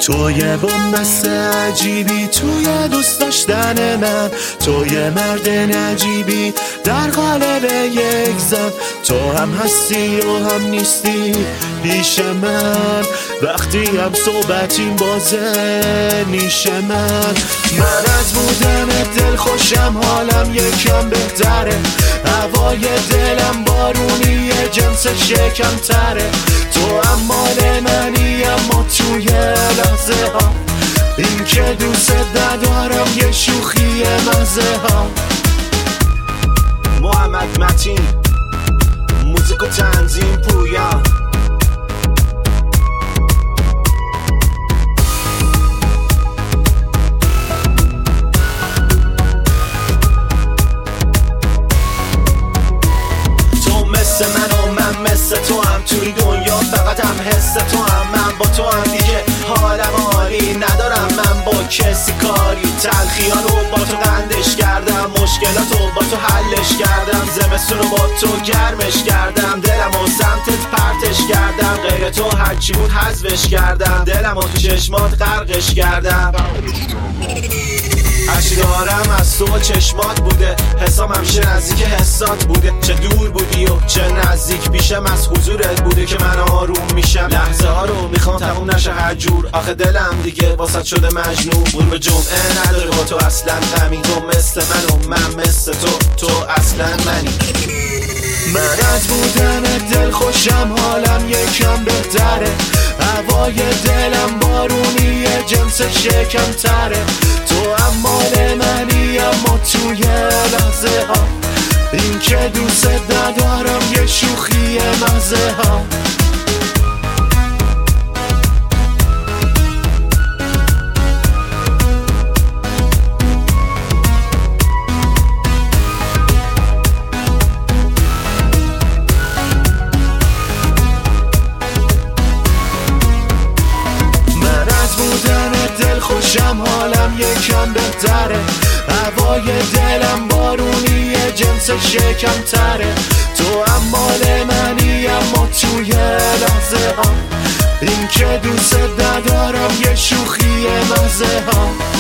تو یه بنبست عجیبی توی دوست داشتن من، تو یه مرد نجیبی در قالب یک زن. تو هم هستی و هم نیستی پیش من، وقتی هم صحبتیم بازه نیش من از بودن دل خوشم حالم یکم بهتره، هوای دلم بارونی جنس شکم تره. تو هم مال منی اما توی لحظه ها، این که دوست ندارم یه شوخی مزه ها. محمد متین موزیک و تنظیم پویا. مثل من و من مثل تو هم توی دنیا، فقط هم حس تو هم، من با تو هم دیگه حالم عالی ندارم من با کسی کاری. تلخیان رو با تو قندش کردم، مشکلات رو با تو حلش کردم، زمستون رو با تو گرمش کردم، دلم و سمتت پرتش کردم، غیر تو هرچی بود حذفش کردم، دلم و تو چشمات غرقش کردم. هرچی دارم از تو چشمات بوده، حسام همیشه نزدیک حسات بوده، چه دور بودی و چه نزدیک پیشم از حضورت بوده که من آروم میشم. لحظه ها رو میخوام تموم نشه هر جور، آخه دلم دیگه واسط شده مجنون. قرب جمعه نداره با تو اصلا غمی، تو مثل من و من مثل تو اصلا منی. من از بودن دل خوشم حالم یکم بهتره، هوای دلم بارونی جنس شکم تره. تو هم مال منی اما توی لحظه ها، این که دوست ندارم یه شوخی مزه ها. خوشم حالم یکم بهتره، هوای دلم بارونی جنس شکم تره. تو هم مال منی اما توی لحظه ها، این که دوست ندارم یه شوخی مزه ها.